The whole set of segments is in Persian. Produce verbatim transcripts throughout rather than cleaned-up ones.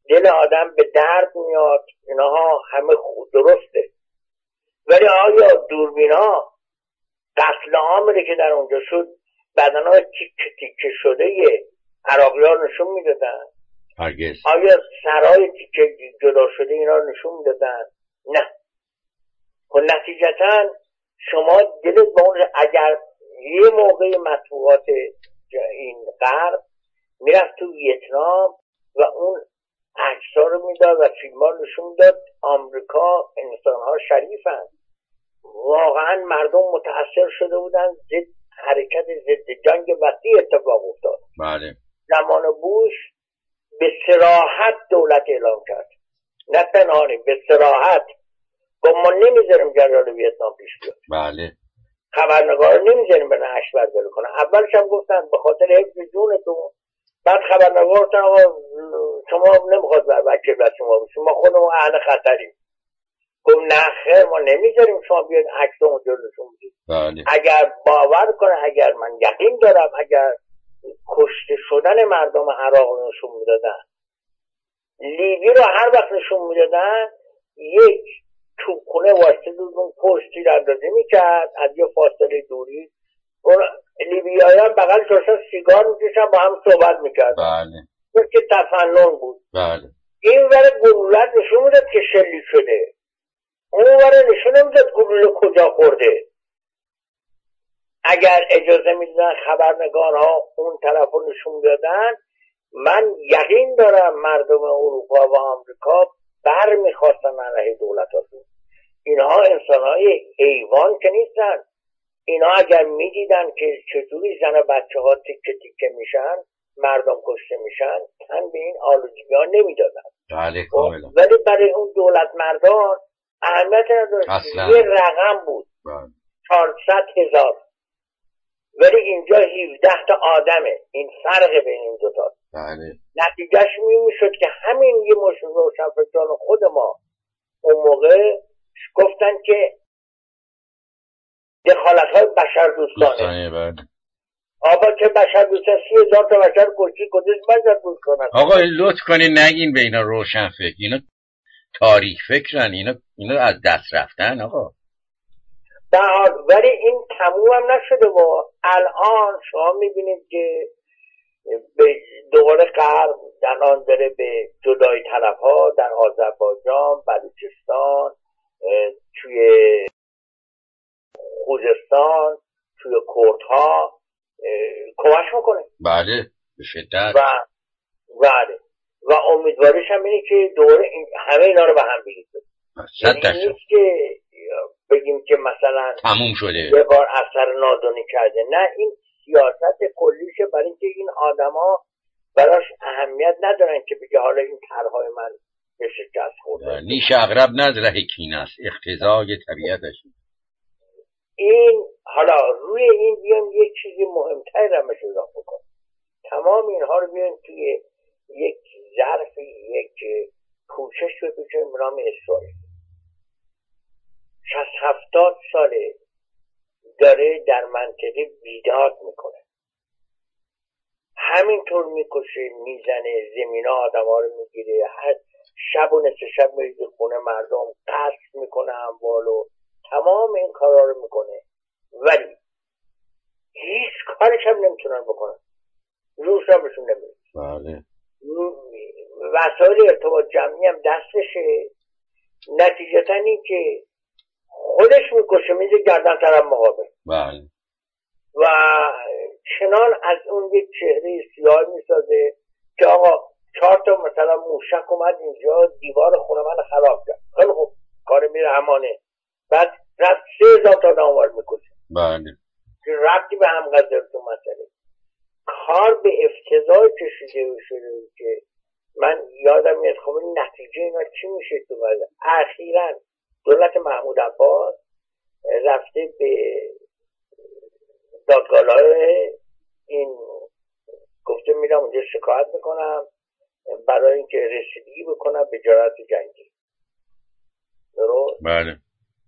دل آدم به درد میاد، اینها همه خود درسته، ولی آیا دوربینا قتل عامی که در اونجا شد بدنها تیکه تیکه شده عراقی ها نشون میدادن؟ هرگز. آیا سرای تیکه جدا شده اینا نشون میدادن؟ نه. و نتیجتا شما دلت با اون، اگر یه موقع مطبوعات این غرب میرفت تو ویتنام و اون عکس‌ها رو میداد و فیلم‌ها نشون میداد، آمریکا انسان‌ها شریفن، واقعا مردم متأثر شده بودن، ضد حرکت ضد جنگ وسیع اتفاق افتاد. بله. زمان بوش به صراحت دولت اعلام کرد، نه پنهانی، به صراحت گفت ما نمیذاریم جنرال ویتنام پیش بیاد. بله. خبرنگار نمیذاریم به نهش برداری کنه. اولش هم گفتن به خاطر حفظ جونتون، بعد خبرنگار گفتن آقا شما نمیخواد بر وکیل بر شما بشیم، ما خودمون اهل خطریم. گفت نه خیر، ما نمیذاریم شما بیاد عکس اونجا نشون بدید. بله. اگر باور کنه، اگر من یقین دارم اگر کشته شدن مردم عراق نشون میدادن، لیبی رو هر وقت نشون میدادن، یک توپخونه واسه اون پشت تیر اندازی میکرد از یه فاصله دوری، اون لیبیایی هم بغل شدن سیگار میکشن با هم صحبت میکردن. بله. که تفنن بود. بله. این ور گلولت نشون میداد که شلیک شده، اون ور نشون نمیداد گلوله کجا خورده. اگر اجازه میدادن خبرنگارها اون طرف رو نشون دادن، من یقین دارم مردم اروپا و آمریکا بر میخواستن علیه دولت هاشون. اینها انسانهای حیوان که نیستن. اینها اگر میدیدن که چطوری زن و بچه ها تیکه تیکه میشن، مردم کشته میشن، تن به این آلودگی ها نمیدادن. بله کاملا. ولی برای اون دولت مردان اهمیت نداشت. یه رقم بود. بله. چهارصد هزار. ولی اینجا هفده تا آدمه. این فرق بین این دوتا. بله. نتیجهش میشد که همین یه مشن روشنفکران خود ما اون موقع گفتن که دخالت های بشر دوستانه. بله. آقا که بشر دوستانه سی هزار تا بشر کشی کدش بشر دوست کنن. آقا لطف کنین نگین به اینا روشن فکر، اینا تاریخ فکرن، اینا اینا از دست رفتن آقا. در حال ولی این تموم هم نشده و الان شما میبینید که به دوباره غرب الان داره به جدای طلب ها در آذربایجان، بلوچستان، توی خوزستان، توی کردها کمک میکنه. بله به شدت. و بله و امیدوارش هم اینه که دوباره این همه اینا رو به هم بریزه. یعنی نیست که بگیم که مثلا تموم شده یه بار اثر نادونی کرده، نه، این سیاست کلیشه برای اینکه این آدما براش اهمیت ندارن که بگه حالا این طرحهای من به شکست خورده. نیش اغرب نداره کین است، اقتضای طبیعتش. این حالا روی این بیان یک چیزی مهمتر رمش اضافه کن. تمام اینها رو بیان توی یک ظرف، یک پوشش بپیچیم به نام اسرائیل. شصت هفتاد ساله داره در منطقه بیداد میکنه، همینطور میکشه، میزنه، زمین ها آدم ها رو میگیره، هر شب و نصف شب میریزه خونه مردم، قصد میکنه اموالو، تمام این کارا رو میکنه، ولی هیچ کارش هم نمیتونن بکنن، روش هم بهشون نمیره. بله. وسایل ارتباط جمعی هم دستشه، نتیجتا این که خودش میکشه، میزه گردن طرف مقابل. بله. و چنان از اون یک چهره سیاه میسازه که آقا چهار تا مثلا موشک اومد اینجا دیوار خونه من خراب کرد، خیلی خوب، کار میره همانه، بعد رفت سه هزار تا دانوار میکشه. بله. ربطی به هم قدر تو مسئله کار به افتضاح کشیده شده که من یادم میاد خب نتیجه اینا چی میشه تو بله. اخیراً دولت محمود عباس رفته به دادگاه‌های این گفته میرم اونجا شکایت میکنم برای اینکه رسیدگی بکنم به جراحت جنگی. درست؟ بله.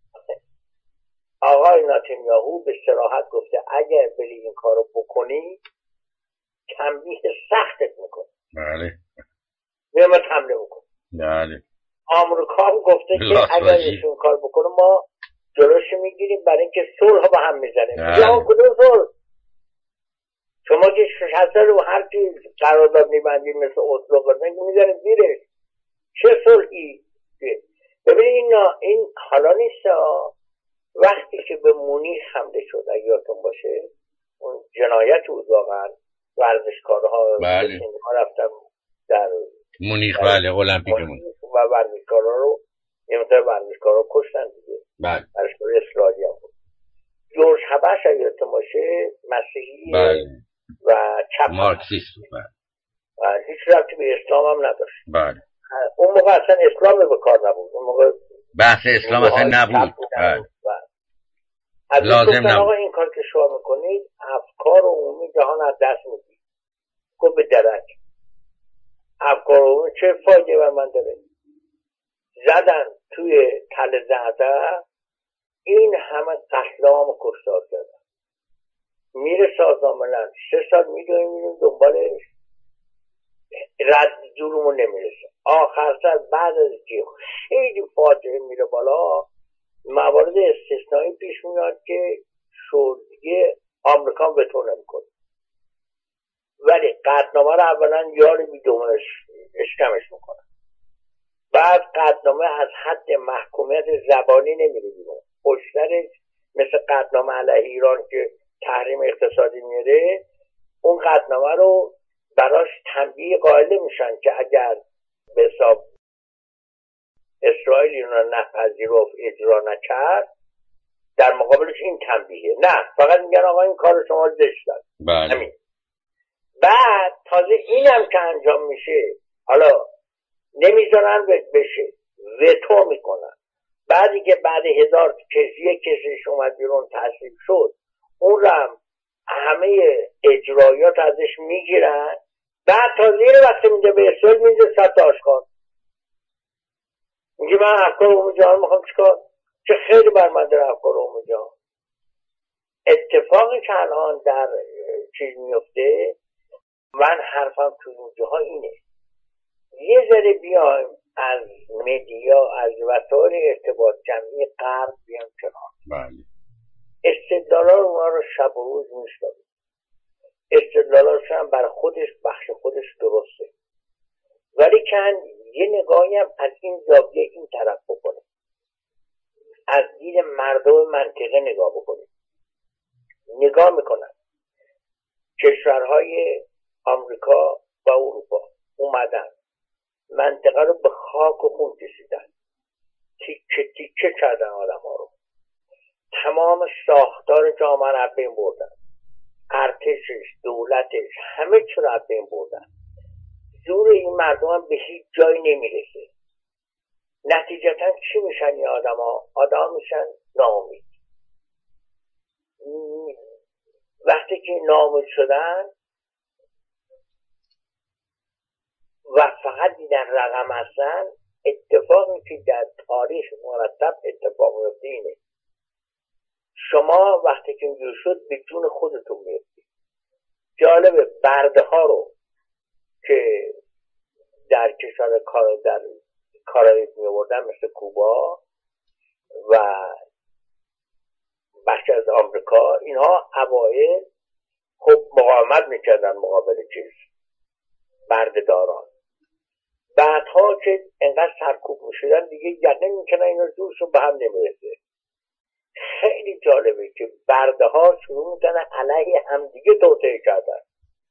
آقای نتانیاهو به صراحت گفته اگر بری این کارو بکنی تنبیه سختت میکنه. بله. به قیمت حمله بکنه. بله. آمریکا هم گفته که اگر ایشون کار بکنه ما جلوش میگیریم برای اینکه صلح با هم میزنیم. یا کدوم صلح؟ شما که شصت رو هر چیز قرارداد میبندید مثل اسلو قرمه میزنید زیرش، چه صلحی؟ ببینید این این حالا نیست. وقتی که به مونیخ حمله شد اگه یادتون باشه، اون جنایت بود واقعا، ورزشکارها بله رفتن در مونیخ، بله المپیک مونیخ و ورزشکارا رو یه مقدار ورزشکارا کشتن دیگه. بله ورزشکار اسرائیلیا بود. جورج هبش اگه یادتون باشه مسیحی بله و چپ مارکسیست بود. بله و هیچ ربطی به اسلام هم نداشت. بله اون موقع اصلا اسلام به کار نبود، اون موقع بحث اسلام اصلا نبود. بله از لازم نبود. آقا این کار که شما میکنید افکار عمومی جهان از دست میدید. گفت به درک افکار عمومی چه فایده بر من داره؟ زدن توی تل زعتر این همه قتلام و کشتار کردن. میره سازمان ملل سه سال میدونیم میریم دنبالش، رد جورمون نمیرسه. آخر سر بعد از که خیلی فاجعه میره بالا، موارد استثنایی پیش میاد که شد دیگه آمریکا به تو نمیکنه، ولی قطعنامه رو اولا یار بیدومش اشکمش میکنه، بعد قطعنامه از حد محکومیت زبانی نمیره بیرون، پشترش مثل قطعنامه علیه ایران که تحریم اقتصادی میاره، اون قطعنامه رو براش تنبیه قائل میشن که اگر به حساب اسرائیل اینا نپذیرفت اجرا نکرد در مقابلش این تنبیه، نه فقط میگن آقا این کار شما زشته. بله. همین. بعد تازه اینم که انجام میشه حالا نمیذارن بشه، وتو میکنن. بعدی که بعد هزار کسی یک کسیش اومد بیرون تصویب شد، اون رو هم همه اجرایات ازش میگیرن. بعد تازه اینو وقتی میده به اسرائیل میده صد تا آشکار میگه من افکار عمومی جهان میخوام چیکار، چه خیلی بر من داره افکار عمومی جهان. اتفاقی که الان در چیز میفته، من حرفم تو اینجاها اینه یه ذره بیایم از مدیا از وسایل ارتباط جمعی غرب بیام کنار. بله. استدلالا رو اونا رو شب و روز میشنویم، استدلالاشون هم بر خودش بخش خودش درسته، ولی کن یه نگاهی هم از این زاویه این طرف بکنه، از دید مردم منطقه نگاه بکنه. نگاه میکنن کشورهای آمریکا و اروپا اومدن منطقه رو به خاک و خون کشیدن، تیکه تیکه کردن آدم ها رو، تمام ساختار جامعه رو بین بردن، ارتشش، دولتش، همه چی رو بین بردن. زور این مردم هم به هیچ جای نمیرسه. نتیجتا چی میشن این آدم ها؟ آدم ها میشن ناامید. وقتی که ناامید شدن و فقط دیدن رقم هستن، اتفاقی که در تاریخ مرتب اتفاق میفته اینه، شما وقتی که اینجور شد به جون خودتون میفتید. جالبه برده ها رو که در کشور کار در کارائیب می آوردن مثل کوبا و بخش از آمریکا، اینها اوایل خب مقاومت میکردن مقابل چیز بردهداران، بعدها که انقدر سرکوب میشدن دیگه یقین میکنن اینا جورشون به هم نمیرسه. خیلی جالبه که برده ها شروع میکنن علیه همدیگه توطئه کردن.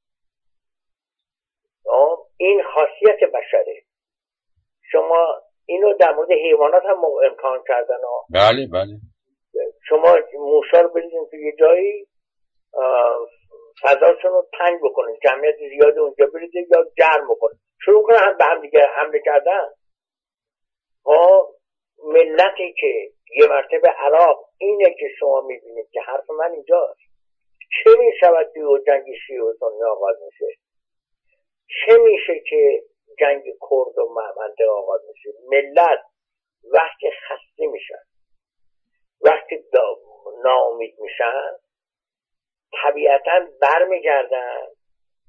این خاصیت بشره. شما اینو در مورد حیوانات هم امکان کردن ها. بله بله. شما موشا رو بریدین تو یه جایی فضاشون رو تنگ بکنین، جمعیت زیاد اونجا بریدین یا جرم بکنین، شروع کنن هم به هم دیگه حمله کردن. ها ملتی که یه مرتبه عراق اینه که شما میبینید که حرف من اینجاست، چه میشود که جنگ شیعه و سنی آغاز میشه، چه میشه که جنگ کرد و منطقه آغاز میشه. ملت وقتی خسته میشن، وقتی ناامید میشن، طبیعتا برمیگردن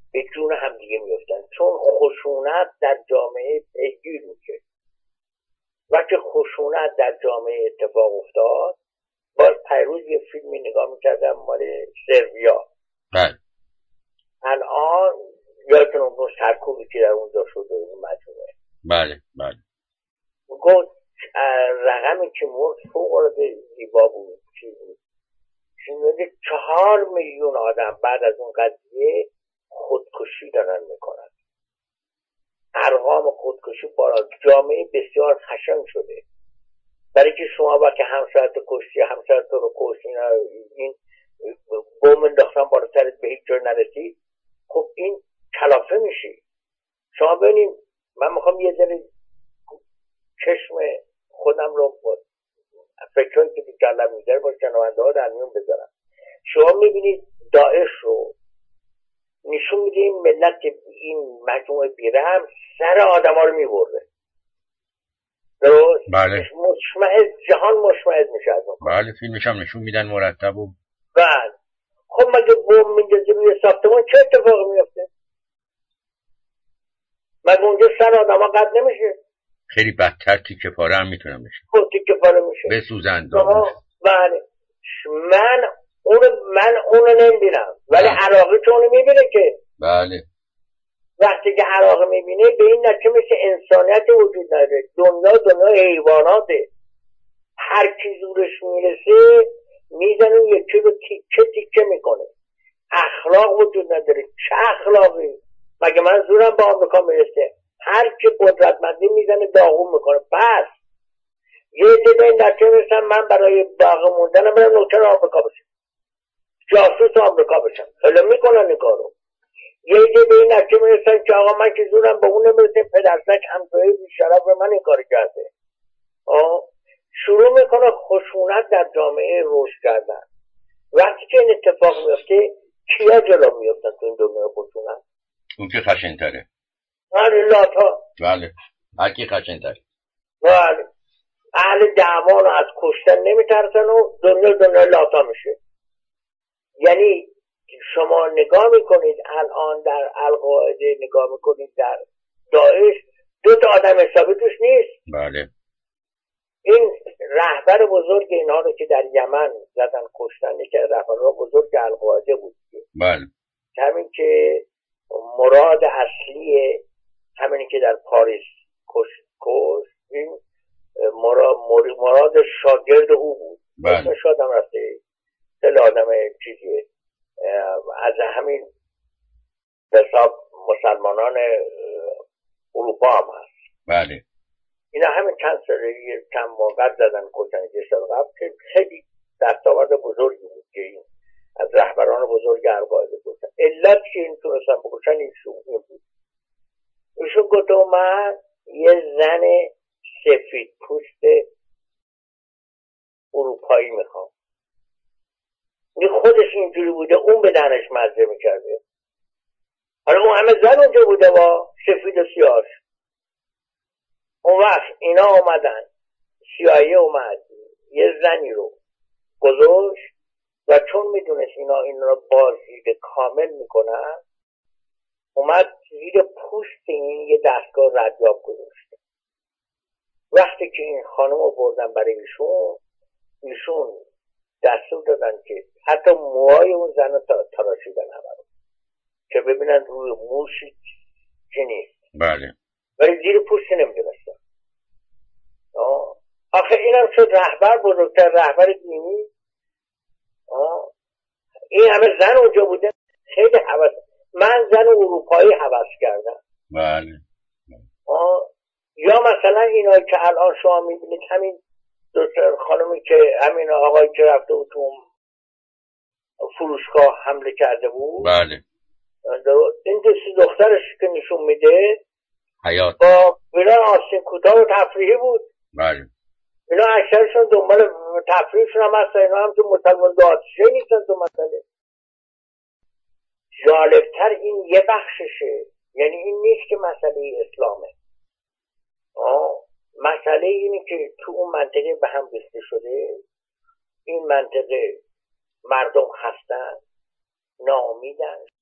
به جون همدیگه میفتن، چون خشونت در جامعه پیگیر میشه. وقتی خشونت در جامعه اتفاق افتاد، باز پیروز یه فیلمی نگاه میکردم مال سربیا. بله. الان یادتون اون سرکوبی که در اونجا شده اون مجموعه. بله بله. گفت رقمی که مرد فوق العاده زیبا بود. چیزی چهار میلیون آدم بعد از اون قضیه خودکشی دارن میکنن. ارقام خودکشی بالا، جامعه بسیار خشن شده. برای که شما با که همسرت کشتی، همسرت رو کشتی، این بوم انداختن بالا سرت به هیچ جای نرسی، خب این کلافه میشی. شما ببینید، من میخوام یه ذره چشم خودم رو با فکرهایی که تو کلم میگذره با شنونده ها در میون بذارم. شما میبینید داعش رو نشون میده این ملت، این مجموعه بیرحم سر آدم ها رو میبرده. درست؟ بله. مشمعز، جهان مشمعز میشه از اون. بله، فیلمش هم نشون میدن مرتب و بله. خب مگه بوم میندازه روی ساختمان چه اتفاقی میفته؟ مگه اونجا سر آدم ها قطع نمیشه؟ خیلی بدتر تیکه پاره هم میتونم بشه. خب تیکه پاره میشه. بسوزن. بله. من اونو من اونو نمیبینم، ولی عراقی که اونو میبینه که. بله. وقتی که عراقی میبینه به این نتیجه مثل انسانیت وجود نداره. دنیا دنیا حیواناته. هر کی زورش میرسه میزنه یکی رو تیکه تیکه میکنه. اخلاق وجود نداره. چه اخلاقی؟ مگه من زورم با آمریکا میرسه؟ هر کی قدرتمندی میزنه داغون میکنه. بس یه عده به این نتیجه میرسن من برای باقی موندنم برم نوکر آمریکا بشم، جاسوس آمریکا بشم. خیلی میکنن این کارو. یه عده به این نتیجه میرسن که آقا من که زورم به اون نمیرسه، پدرسک همسایه بیشرف به من این کار کرده. آه شروع میکنه خشونت در جامعه رشد کردن. وقتی که این اتفاق میفته کیا جلو میفتن تو این دنیا خشونت؟ اون که خشن‌تره. بله، لاتا. بله، هر کی خشن‌تره. بله. اهل دعوان از کشتن نمیترسن و دنیا دنیا لاتا میشه. یعنی شما نگاه میکنید الان در القاعده، نگاه میکنید در داعش، دو تا آدم حسابی توش نیست. بله. این رهبر بزرگ اینها رو که در یمن زدن کشتن، که رهبر بزرگ القاعده بود. بله. همین که مراد اصلی، همینی که در پاریس کش کش این مراد, مراد شاگرد او بود. بله. شاید هم رفته خیلی آدم چیزیه. از همین حساب مسلمانان اروپا هم هست. بله. اینا همین چند ساله چند موقع زدن کشتن یه سال قبل که خیلی دستاورد بزرگی بود که این از رهبران بزرگ القاعده بودن. علت که این تونستن بکشن ایشون این بود. ایشون گفت من یه زن سفید پوست اروپایی میخوام. این خودش اینجوری بوده، اون به دهنش مزه میکرده. حالا اون همه زن اونجا بوده با سفید و سیاهش. اون وقت اینا آمدن، سیاهی اومد یه زنی رو گذاشت و چون میدونست اینا این رو بازدید کامل میکنن، اومد زیر پوست این یه دستگاه ردیاب گذاشت. وقتی که این خانم رو بردن برای ایشون، ایشون دستور دادن که حتی موهای اون زن رو تراشیدن همه رو که ببینن روی موشی چی نیست. بله. ولی زیر پوستی نمیدونستن. آخه اینم شد رهبر بزرگتر، رهبر دینی. آه. این همه زن اونجا بوده، خیلی حوض. من زن اروپایی حوض کردم. بله. آه. یا مثلا اینایی که الان شما میبینید، همین دکتر خانمی که همین آقایی که رفته بود تو فروشگاه حمله کرده بود. بله. این دوستی دخترش که نشون میده حیات با بیران آستین کوتاه و تفریحی بود. بله. اینا اکثرشون دنبال تفریحشون هم هستن. اینا هم تو مسلمان دادشه نیستن تو مسئله. جالبتر این یه بخششه، یعنی این نیست که مسئله اسلامه. آه. مسئله اینه که تو اون منطقه به هم ریخته شده. این منطقه مردم خستن، ناامیدن،